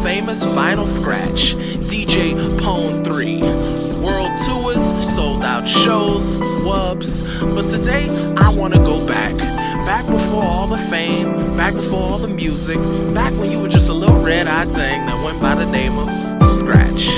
famous Vinyl Scratch, DJ Pone 3. World tours, sold out shows, wubs. But today, I wanna go back. Back before all the fame, back before all the music, back when you were just a little red-eyed thing that went by the name of Scratch.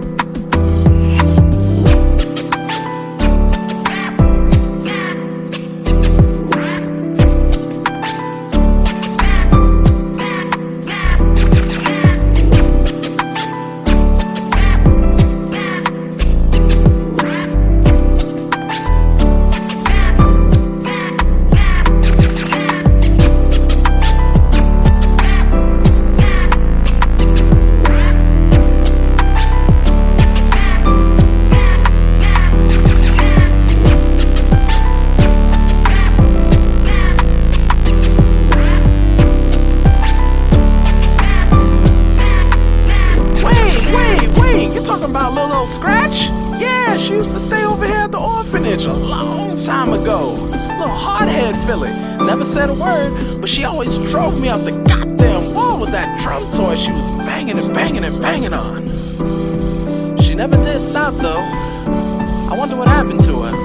About little old Scratch? Yeah, she used to stay over here at the orphanage a long time ago. Little hardhead filly. Never said a word, but she always drove me up the goddamn wall with that drum toy she was banging and banging and banging on. She never did stop though. I wonder what happened to her.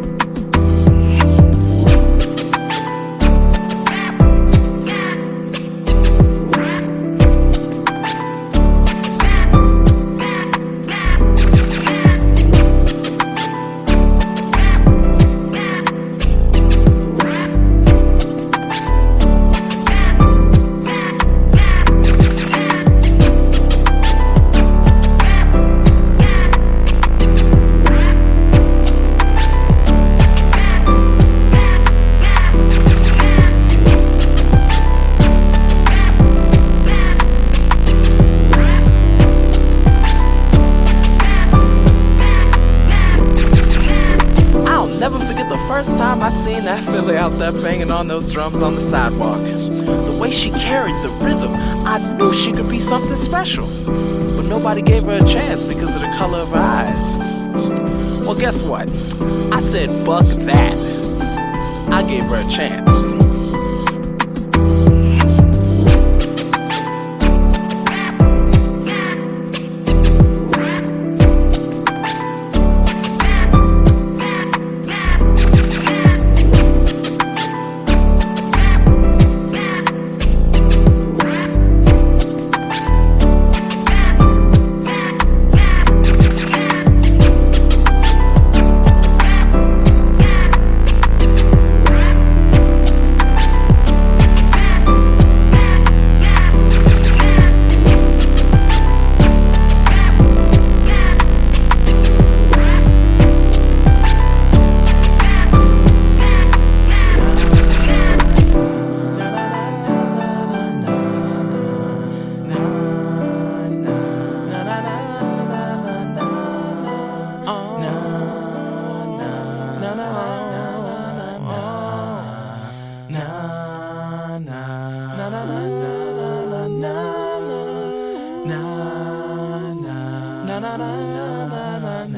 First time I seen that filly out there banging on those drums on the sidewalk. The way she carried the rhythm, I knew she could be something special. But nobody gave her a chance because of the color of her eyes. Well, guess what? I said, buck that. I gave her a chance.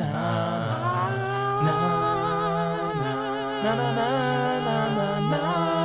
Na na na na na na.